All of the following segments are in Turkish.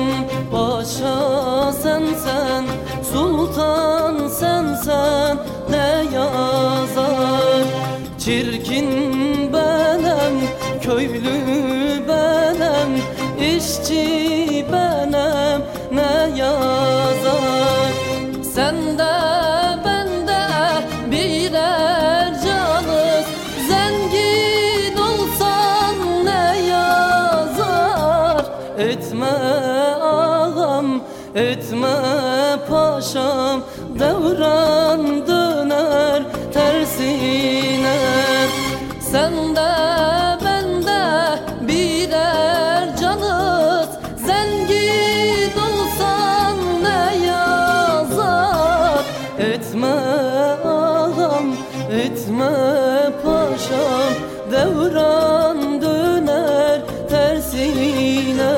paşa sensen, sultan sensen ne yazar? Çirkin benem, köylü benem, işçi benem ne yazar? Sende bende birer canız, zengin olsan ne yazar? Etme ağam, etme paşam, devran döner tersine. Sende bende birer canız, zengin olsan ne yazar? Etme ağam, etme paşam, devran döner tersine.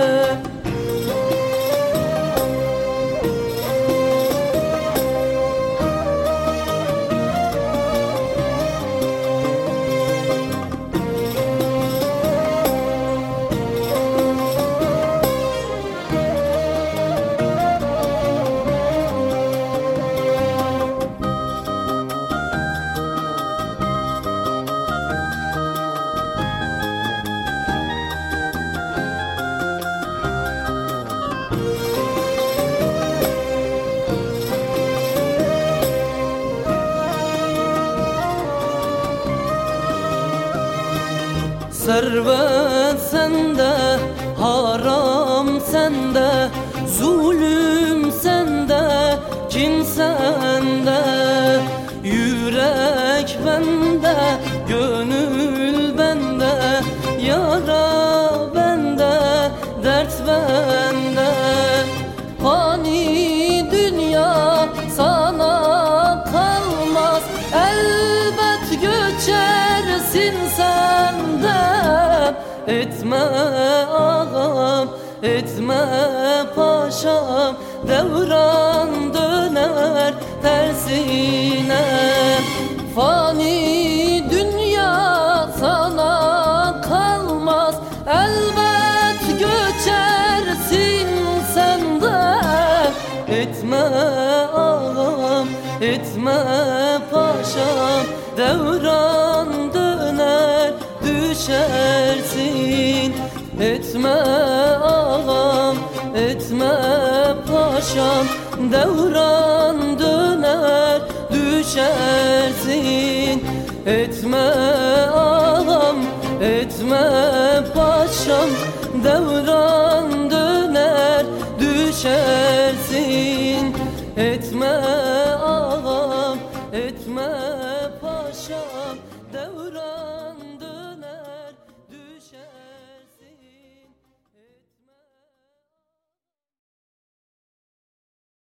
Servet sende, haram sende, zulüm sende, kin sende. Yürek bende, gönül bende, yara bende, dert bende. Fani dünya sana kalmaz, elbet göçersin senden. Etme ağam, etme paşam, devran döner tersine. Fani dünya sana kalmaz, elbet göçersin senden. Etme ağam, etme paşam, devran döner düşersin. Etme ağam, etme paşam, devran döner düşersin. Etme ağam, etme paşam, devran döner düşersin. Etme ağam, etme